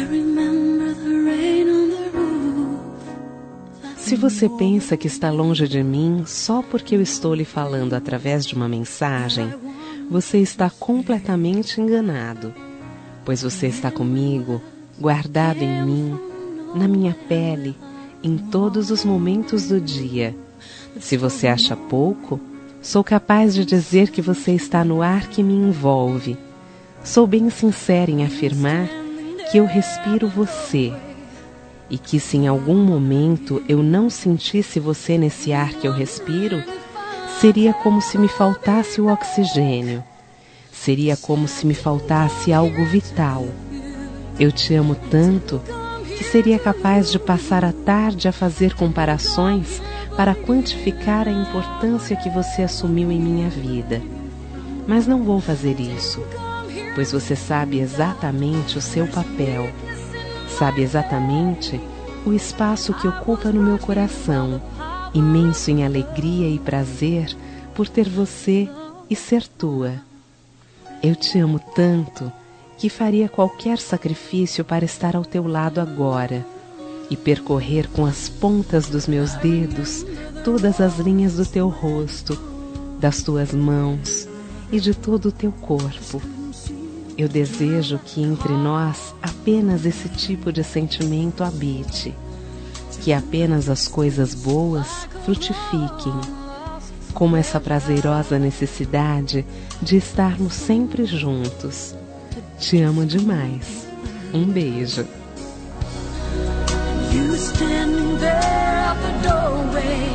Se você pensa que está longe de mim só porque eu estou lhe falando através de uma mensagem, você está completamente enganado, pois você está comigo, guardado em mim, na minha pele, em todos os momentos do dia. Se você acha pouco, sou capaz de dizer que você está no ar que me envolve. Sou bem sincera em afirmar que eu respiro você, e que se em algum momento eu não sentisse você nesse ar que eu respiro, seria como se me faltasse o oxigênio. Seria como se me faltasse algo vital. Eu te amo tanto que seria capaz de passar a tarde a fazer comparações para quantificar a importância que você assumiu em minha vida. Mas não vou fazer isso, pois você sabe exatamente o seu papel. Sabe exatamente o espaço que ocupa no meu coração, imenso em alegria e prazer por ter você e ser tua. Eu te amo tanto que faria qualquer sacrifício para estar ao teu lado agora e percorrer com as pontas dos meus dedos todas as linhas do teu rosto, das tuas mãos e de todo o teu corpo. Eu desejo que entre nós apenas esse tipo de sentimento habite, que apenas as coisas boas frutifiquem, como essa prazerosa necessidade de estarmos sempre juntos. Te amo demais. Um beijo. You standing there at the doorway.